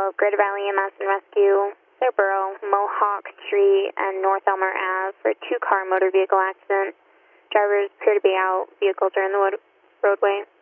Greater Valley EMS and Rescue, Scarborough, Mohawk Street, and North Elmer Ave for a two-car motor vehicle accident. Drivers appear to be out. Vehicles are in the roadway.